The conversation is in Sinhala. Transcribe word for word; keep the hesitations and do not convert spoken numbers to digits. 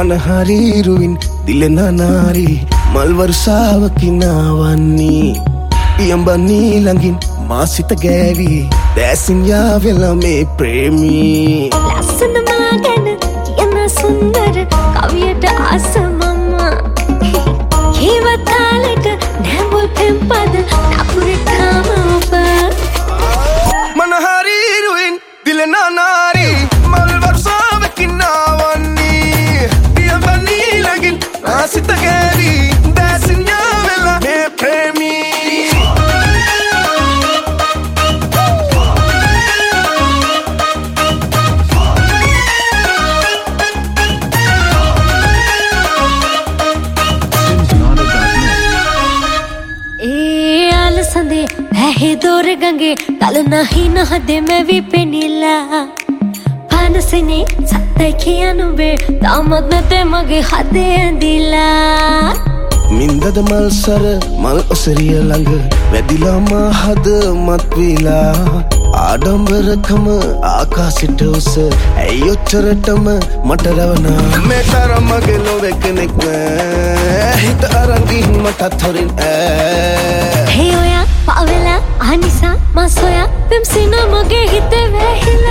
මනහරීරුවින් දිලෙන නාරි මල් වර්ෂාවකිනාවන්නේ පියඹන්නේ ළඟින් මා සිත ගෑවි දැසින් යාවෙලා මේ ප්‍රේමී ලස්සන මා ගැන කියන සුන්දර කවියට ආස මම කීවතාලක නැඹුල් පෙම්පද නපුරකාම ඔබ මනහරීරුවින් දිලෙන නාරි මල් වර්ෂාවකිනාවන්නේ පියඹන්නේ ළඟින් මා සිත ගෑවි දැසින් යාවෙලා මේ ප්‍රේමී संदे है दौर गंगे तल नहीं न हदे में भी पेनीला पान से ने सत्ते किया नुबे दामद में ते मगे हदे दिला मिंदद मल सर मल असरिय लंग वेदिला मा हद मत विला ආඩම්බරකම ආකාශයට උස ඇයි ඔච්චරටම මට රවනා මේ තරම් මගේ ලොවේ කෙනෙක් නෑ හිත අරන් ගිහින් මටත් හොරින් ඈ හේ ඔයා පාවෙලා අනිසා මා සොයා පෙම්සින මගේ හිතේ වැහිලා